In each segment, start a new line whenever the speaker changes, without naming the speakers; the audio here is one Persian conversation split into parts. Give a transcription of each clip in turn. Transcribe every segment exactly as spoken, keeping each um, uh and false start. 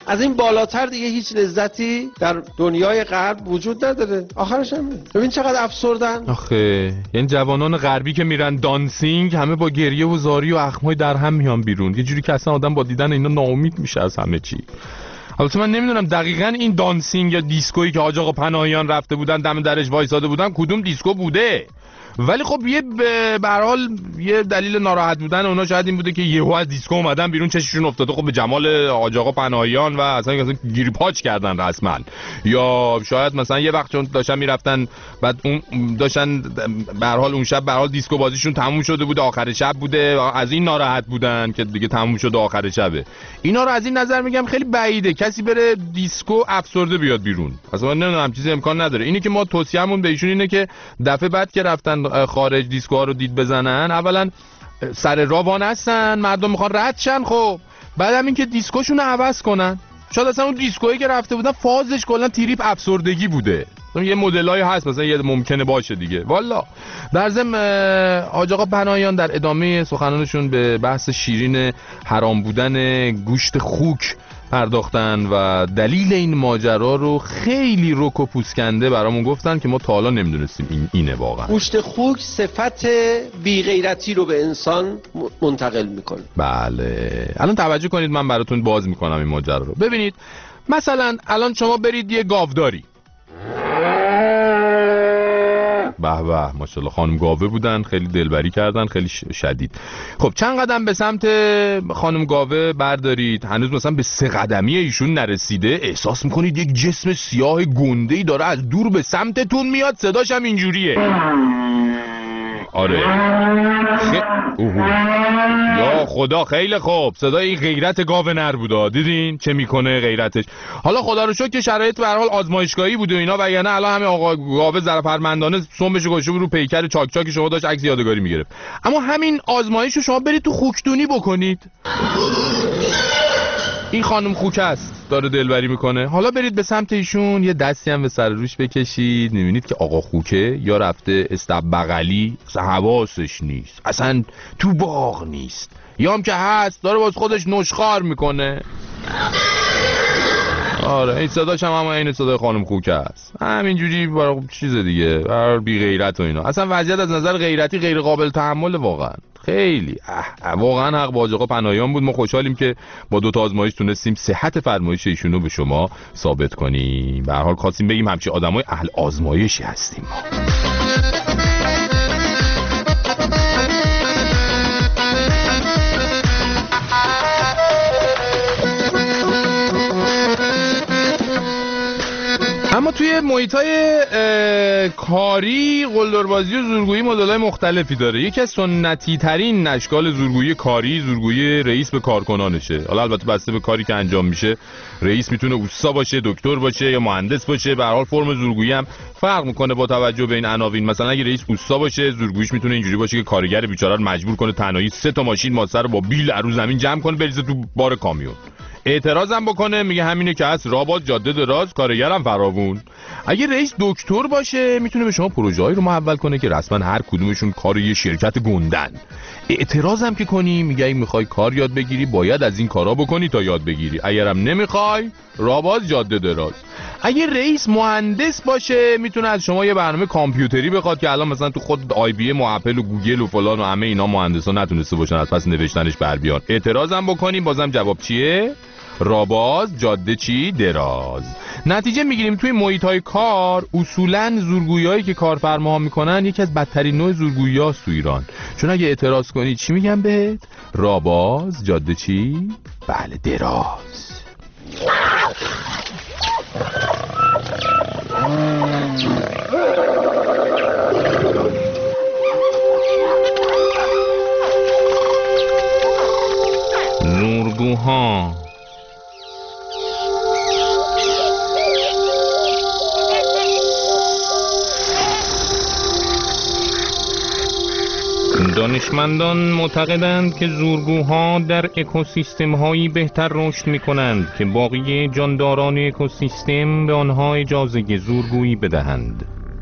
از این بالاتر دیگه هیچ لذتی در دنیای غرب وجود نداره. آخرش هم ببین چقدر افسردن.
آخه یعنی جوانان غربی که میرن دانسینگ همه با گریه و زاری و اخمای در هم میان بیرون، یه جوری که اصلا آدم با دیدن اینا ناامید میشه از همه چی. البته من نمیدونم دقیقاً این دانسینگ یا دیسکویی که حاج آقا پناهیان رفته بودن دم درش وایساده بودن کدوم دیسکو بوده، ولی خب یه به هر حال یه دلیل ناراحت بودن اونا شاید این بوده که یهو از دیسکو اومدن بیرون چششون افتاده خب به جمال حاج آقا پناهیان و اصلا اصلا گیری پاچ کردن رسما، یا شاید مثلا یه وقت چون داشتن میرفتن بعد اون داشتن به هر حال اون شب به هر حال دیسکو بازیشون تموم شده بوده، آخر شب بوده، از این ناراحت بودن که دیگه تموم شده آخر شبه. اینا رو از این نظر میگم خیلی بعیده کسی بره دیسکو افسرده بیاد بیرون، اصلا نمیدونم چیزی امکان نداره. اینی که ما توصیه‌مون به ایشون اینه که دفعه بعد که رفتن خارج دیسکوها رو دید بزنن، اولا سر راوان هستن مردم میخوان رد شن، خب بعدم این که دیسکوشون رو عوض کنن. شاید اصلا اون دیسکویی که رفته بودن فازش کلا تریپ افسردگی بوده، یه مدلایی هست مثلا یه ممکنه باشه دیگه. والا در ضمن حاج آقا پناهیان در ادامه سخنانشون به بحث شیرین حرام بودن گوشت خوک پرداختن و دلیل این ماجرا رو خیلی رک و پوسکنده برامون گفتن که ما تا حالا نمیدونستیم این اینه واقعا.
گوشت خوک صفت بی غیرتی رو به انسان منتقل میکنه.
بله الان توجه کنید من براتون باز میکنم این ماجرا رو. ببینید مثلا الان شما برید یه گاوداری، به به ماشاءالله خانم گاوه بودن، خیلی دلبری کردن، خیلی شدید. خب چند قدم به سمت خانم گاوه بردارید، هنوز مثلا به سه قدمی ایشون نرسیده، احساس میکنید یک جسم سیاه گنده‌ای داره از دور به سمتتون میاد، صداش هم اینجوریه. آره خ... یا خدا خیلی خوب، صدای این غیرت گاو نر بودا، دیدین چه میکنه غیرتش. حالا خدا رو شکر که شرایط به هر حال آزمایشگاهی بوده و اینا، وگرنه الان همه آقا گاو ظرفرمندانه سمبش گوشه رو پیکر چاک چاک شما داشت عکس یادگاری میگرفت. اما همین آزمایش رو شما برید تو خوکدونی بکنید. این خانم خوک است داره دلبری میکنه، حالا برید به سمت ایشون یه دستی هم به سر روش بکشید، میبینید که آقا خوکه یا رفته استب بغلی، اصلا حواسش نیست، اصلا تو باغ نیست، یا هم که هست داره باز خودش نشخار میکنه. آره این صداش هم همه این صدای خانم خوکه است، همینجوری برای چیز دیگه، برای بی غیرت و اینا. اصلا وضعیت از نظر غیرتی غیر قابل تحمل واقعا، خیلی اه واقعا حق با حاج آقا پناهیان بود. ما خوشحالیم که با دو تا آزمایش تونستیم صحت فرمایش ایشونو به شما ثابت کنیم. به هر حال خواستیم بگیم همچین آدمای اهل آزمایشی هستیم ما. اما توی محیطای کاری قلدربازی و زورگویی مدل‌های مختلفی داره. یکی از سنتی ترین اشکال زورگویی کاری زورگویی رئیس به کارکنانشه. حالا البته بسته به کاری که انجام میشه، رئیس میتونه اوستا باشه، دکتر باشه یا مهندس باشه، به هر حال فرم زورگویی هم فرق میکنه با توجه به این عناوین. مثلا اگه رئیس اوستا باشه، زورگوییش میتونه اینجوری باشه که کارگر بیچاره رو مجبور کنه تنهایی سه تا ماشین ماسه رو با بیل رو زمین جمع کنه بریزه تو بار کامیون. اعتراضم بکنه میگه همینه که هست، رابط جاده دراز کارگرم فراوون. اگه رئیس دکتر باشه میتونه به شما پروژه‌ای رو محول کنه که رسما هر کدومشون کار یه شرکت گندن. اعتراضم که کنی میگه اگه میخوای کار یاد بگیری باید از این کارا بکنی تا یاد بگیری، اگرم نمیخوای رابط جاده دراز. اگه رئیس مهندس باشه میتونه از شما یه برنامه کامپیوتری بخواد که الان مثلا تو خود آی بی ام و اپل و گوگل و فلان و همه اینا مهندسا نتونسته باشن از پس نوشتنش بر بیان. اعتراضم بکنیم بازم جواب چیه؟ راباز جاده چی دراز. نتیجه میگیریم توی محیط‌های کار اصولاً زورگویی‌هایی که کارفرماها میکنن یکی از بدترین نوع زورگویی‌هاست تو ایران. چون اگه اعتراض کنی چی میگم بهت؟ راباز جاده چی؟ بله دراز. زورگوها دانشمندان معتقدند که زورگوها در اکوسیستم‌هایی بهتر رشد می‌کنند که باقی جانداران اکوسیستم به آنها اجازه زورگویی بدهند.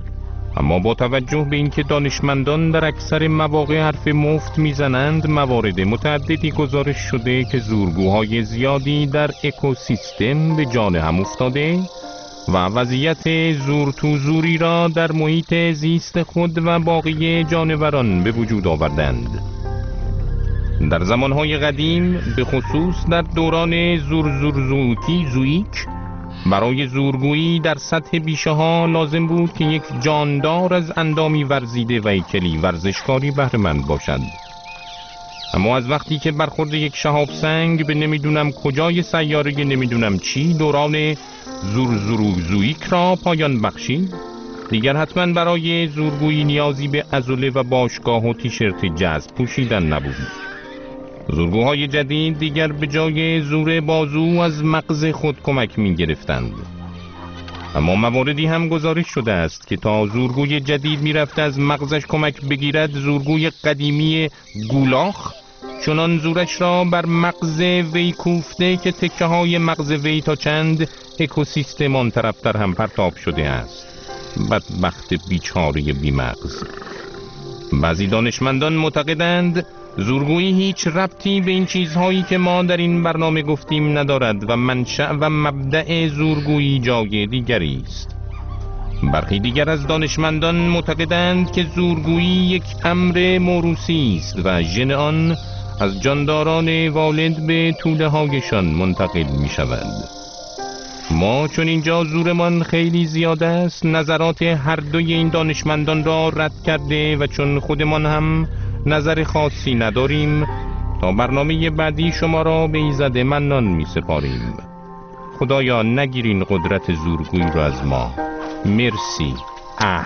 اما با توجه به اینکه دانشمندان در اکثر مواقع حرف مفت میزنند، موارد متعددی گزارش شده که زورگوهای زیادی در اکوسیستم به جان هم افتاده و وضعیت زور تو زوری را در محیط زیست خود و باقی جانوران به وجود آوردند. در زمانهای قدیم به خصوص در دوران زور زور زویکی زویک برای زورگویی در سطح بیشه ها لازم بود که یک جاندار از اندامی ورزیده و هیکلی ورزشکاری بهره‌مند باشد. اما از وقتی که برخورد یک شهاب سنگ به نمیدونم کجای سیاره نمیدونم چی دوران زور زور زویک را پایان بخشید، دیگر حتما برای زورگویی نیازی به عضله و باشگاه و تیشرت جذب پوشیدن نبود. زورگوهای جدید دیگر به جای زور بازو از مغز خود کمک می گرفتند. اما مواردی هم گزارش شده است که تا زورگوی جدید می رفت از مغزش کمک بگیرد، زورگوی قدیمی گولاخ چنان زورش را بر مغز وی کوفته که تکه های مغز وی تا چند اکوسیستم آن طرفتر هم پرتاب شده است. بدبخت بیچاره بی مغز. بعضی دانشمندان معتقدند زورگویی هیچ ربطی به این چیزهایی که ما در این برنامه گفتیم ندارد و منشأ و مبدأ زورگویی جای دیگری است. برخی دیگر از دانشمندان معتقدند که زورگویی یک امر موروثی است و ژن آن از جانداران والد به توله هایشان منتقل می شود. ما چون اینجا زورمان خیلی زیاده است، نظرات هر دوی این دانشمندان را رد کرده و چون خودمان هم نظر خاصی نداریم، تا برنامه بعدی شما را به ایزد منان می سپاریم. خدایا نگیرین قدرت زورگویی را از ما. مرسی. اه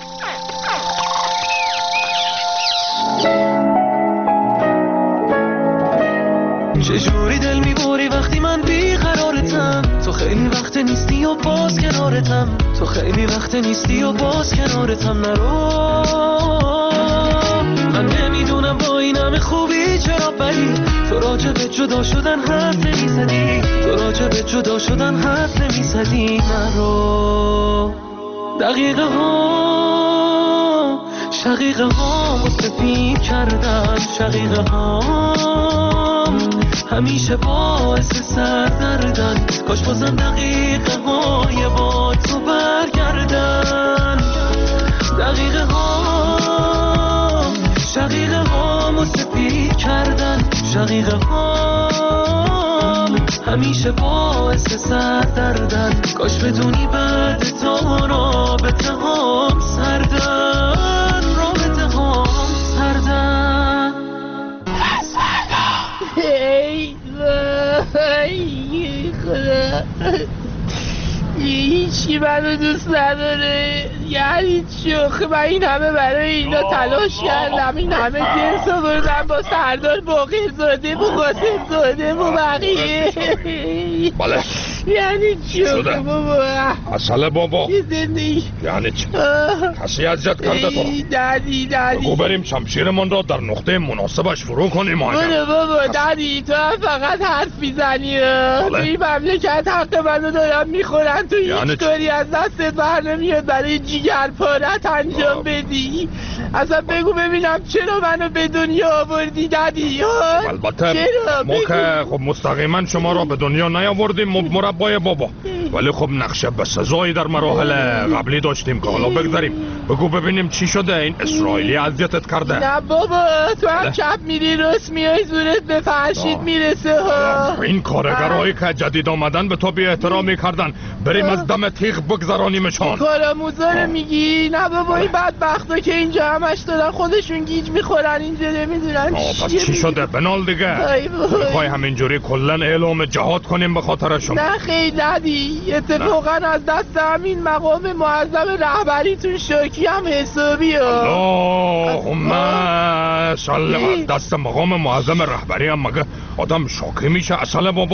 چجوری دل میبری وقتی من بیقرارتم، تو خیلی وقت نیستی و باز کنارتم، تو خیلی وقت نیستی و باز کنارتم. نرو من نمیدونم با این همه خوبی چرا بری، تو راجع به جدا شدن حرف نمیزدی، تو راجع به جدا شدن حرف نمیزدی. نرو دقیقه ها شقیقه ها مستفید کردن، شقیقه ها همیشه باعث سردردن، کاش بازم دقیقه های با تو برگردن. دقیقه ها شقیقه ها مستفید کردن، شقیقه ها همیشه باعث سردردن، کاش بدونی بعد تا رابطه هم سردن، رابطه هم سردن.
ای خدا، هیچی منو دوست نداره. یعنی چی؟ من این همه برای اینا تلاش کردم، این همه جنس آوردم با سردار باقر زاده و قاسم زاده و بقیه.
بله
یعنی چی بابا؟
اصله بابا
زندگی
یعنی چی؟ کسی اذیت کرده تو؟
دادی دادی
بگو بریم شمشیرمان را در نقطه مناسبش فرو کنیم.
برو بابا دادی، تو هم فقط حرف میزنی. تو این مملکت حق منو دارم میخورن، تو هیچ کاری از دستت بر نمیاد برای جیگر پارت انجام بدی. اصلا بگو ببینم چرا منو به دنیا آوردی دادی؟
البته ما که خب مستقیما شما را به دنیا نیاوردیم مربای بابا، ولی خب نقشه به سزایی در مراحل قبلی داشتیم که حالا بگذاریم. بگو ببینیم چی شده، این اسرائیلی اذیتت کرده؟
نه بابا، تو هم چپ میری راست میای، زورت به فرشید میرسه ها.
این کارگرهایی که جدید آمدن به تو بی احترامی کردن، بریم از دم تیغ بگذرانیمشان.
کارآموزا رو میگی؟ نه بابا، این بدبختا که اینجا همش دارن خودشون گیج میخورن، اینجا نمیدونن
پس چی شده؟ بنال دیگه میخوای همینجوری کلن اعلام جهاد کنیم به خاطرشون؟
نه خیلی ندی، اتفاقا از دست همین مقام معظم رهبریتون شاکی هم حسابی ها.
اللهم صل. از دست مقام معظم رهبری هم مگه آدم شاکی میشه؟ اصلا بابا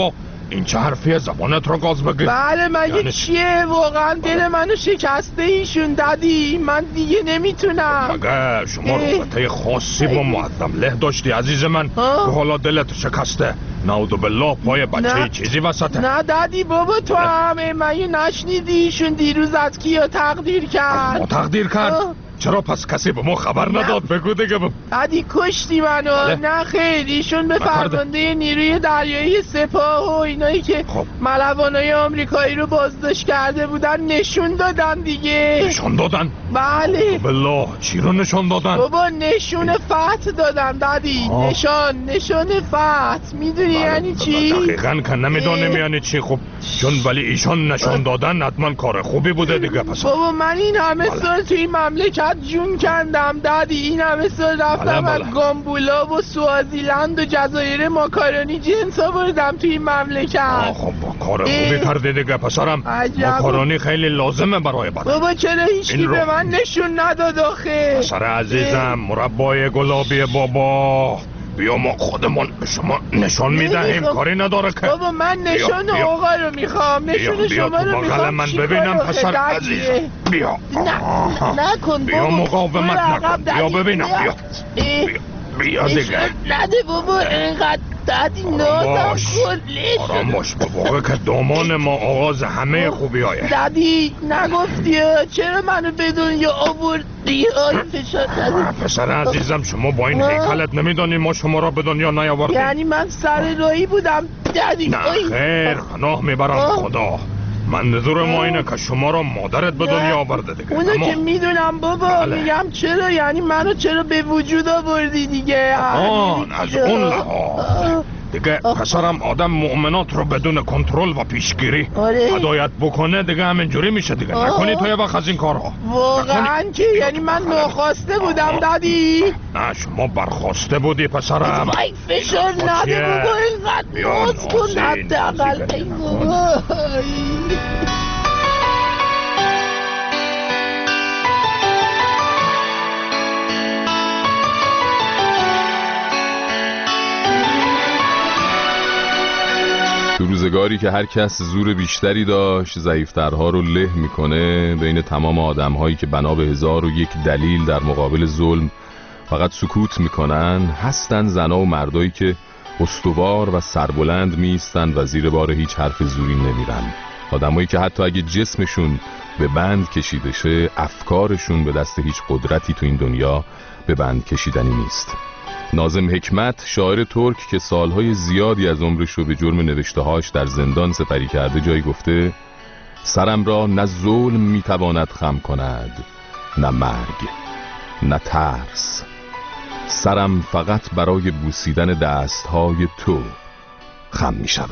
این چه حرفیه؟ زبانت رو گاز بگی.
بله مگه
یعنی
چیه؟ واقعا دل منو شکسته ایشون دادی، من دیگه نمیتونم.
مگه شما رابطه خاصی با معدم له داشتی عزیز من که حالا دلت شکسته؟ نعوذ بالله پای بچه چیزی وسطه؟
نه دادی بابا تو همه مگه نشنیدی ایشون دیروز از کیا تقدیر کرد؟
ما تقدیر کرد؟
آه.
چرا پس کسی به ما خبر نداد؟ بگو دیگه.
دادی کشتی منو.
بله.
نه خیر ایشون به فرمانده نیروی دریایی سپاه و اینایی که
خب.
ملوانای آمریکایی رو بازداشت کرده بودن نشون دادن دیگه.
نشون دادن؟
بله
بالله چی رو نشون دادن؟
بابا نشون فتح دادن دادی.
آه.
نشان نشان فتح میدونی یعنی چی؟
دقیقا که نمیدانم یعنی چی. خب چون ولی ایشان نشون دادن حتما کار خوبی بوده دیگه. پس
بابا من این همه
بله.
سال توی مملکت جون کندم دادی، این همه سال رفتم
بله،
از
بله.
گامبولا و سوازیلند و جزایر ماکارونی جنس آوردم توی این مملکت.
آه خب با کار خوبی کردی دیگه پسرم.
عجب.
ماکارونی خیلی لازمه برای بدن.
بابا چرا هیچکی
این رو-
به من نشون نداد آخه؟
پسر عزیزم مربای گلابی بابا بیا ما خودمون به شما نشون میدهیم.
نمیخوام.
کاری نداره که.
بابا من نشون
بیا.
آقا رو میخوام،
بیا
نشون
بیا
شما
تو
رو
بغل
میخوام.
من
چی
ببینم
کار آخه
پسر
دادیه؟
عزیزم. بیا
نه
آها.
نکن
بیا
بابا.
مقاومت
برو
نکن.
عقب
بیا
دادی.
ببینم بیا.
اه.
بیا بیا دیگه.
نده بابا اینقدر دادی نازم
باش.
کله
آرام باش به واقع که دامان ما آغاز همه خوبی هایه.
دادی نگفتی چرا منو به دنیا آوردی؟ آی فشار دادی.
پسر عزیزم شما با این هیکلت نمیدانی ما شما را به دنیا نیاوردیم.
یعنی من سر راهی بودم دادی.
نه خیر پناه میبرم
آه.
خدا. منظور ما اینه که شما را مادرت به دنیا آورده دیگه.
اونو
اما
که میدونم بابا.
بله.
میگم چرا یعنی منو چرا به وجود آوردی دیگه؟
آن از اون لحاظ
آه.
دیگه پسرم آدم مؤمنات رو بدون کنترل و پیشگیری
آره.
هدایت بکنه دیگه همینجوری میشه دیگه.
آه.
نکنی تو یه وقت از این کارها.
واقعا
نکنی.
که یعنی من ناخواسته بودم
آه.
دادی.
نه شما برخواسته بودی پسرم.
وای فشار نده
چیه؟
بابا اینقدر
بیا
ناز کن
نازی،
حداقل.
نازی
ای
نکن.
بابا.
تو روزگاری که هر کس زور بیشتری داشت ضعیفترها رو له میکنه، بین تمام آدمهایی که بنا به هزار و یک دلیل در مقابل ظلم فقط سکوت میکنن، هستن زنا و مردایی که استوار و سربلند میستن و زیر بار هیچ حرف زوری نمیرن. آدمایی که حتی اگه جسمشون به بند کشیده شه، افکارشون به دست هیچ قدرتی تو این دنیا به بند کشیدنی نیست. ناظم حکمت، شاعر ترک که سالهای زیادی از عمرش رو به جرم نوشته‌هاش در زندان سپری کرده، جایی گفته: سرم را نه ظلم میتواند خم کند، نه مرگ، نه ترس. سرم فقط برای بوسیدن دستهای تو خم میشود.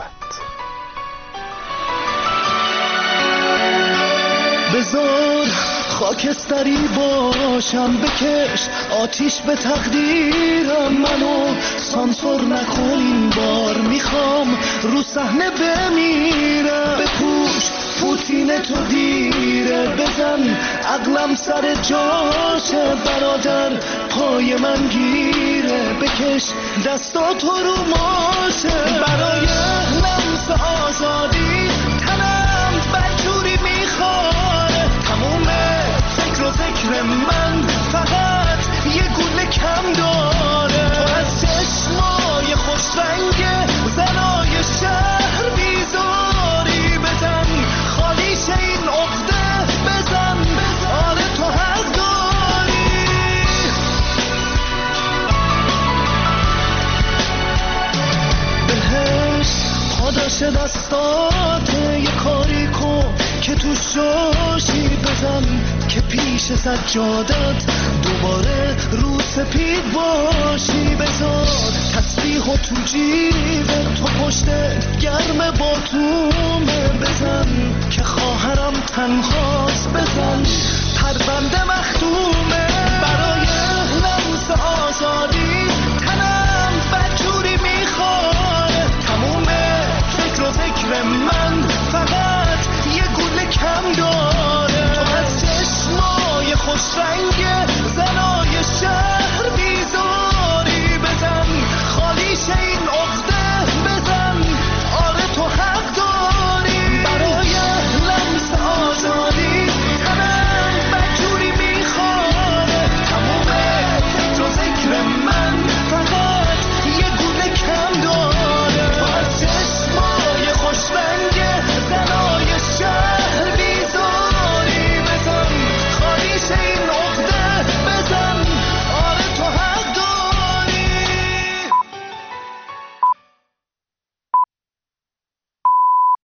بذار خاکستری باشم، بکش آتیش به تقدیرم، منو سانسور نکن این بار، میخوام رو صحنه بمیرم. بپوش پوتین تو دیره، بزن عقلم سر جاشه، برادر پای من گیره، بکش دستا تو رو ماشه. برای لمس آزادی تنم بدجوری میخواره، تموم فکر و ذکر من فقط یه گونه کم داره. تو از چشمای خوش رنگ زنای شهر بیزاری، بزن خالیش این عقده، بزن آره تو حق داری. بهش پاداش دستاته، یه کاری کن که تو شاشی، بزن که پیش سجادت دوباره رو سپید باشی. بذار تسبیح و تو جیبت، تو پشت گرم باتومه، بزن که خواهرم تنهاست، بزن پرونده مختومه. برای لمس آزادی تنم بدجوری میخواره، تموم فکر و ذکر من فقط یه گونه کم داره. تو از چشمای خوش رنگ زنای شهر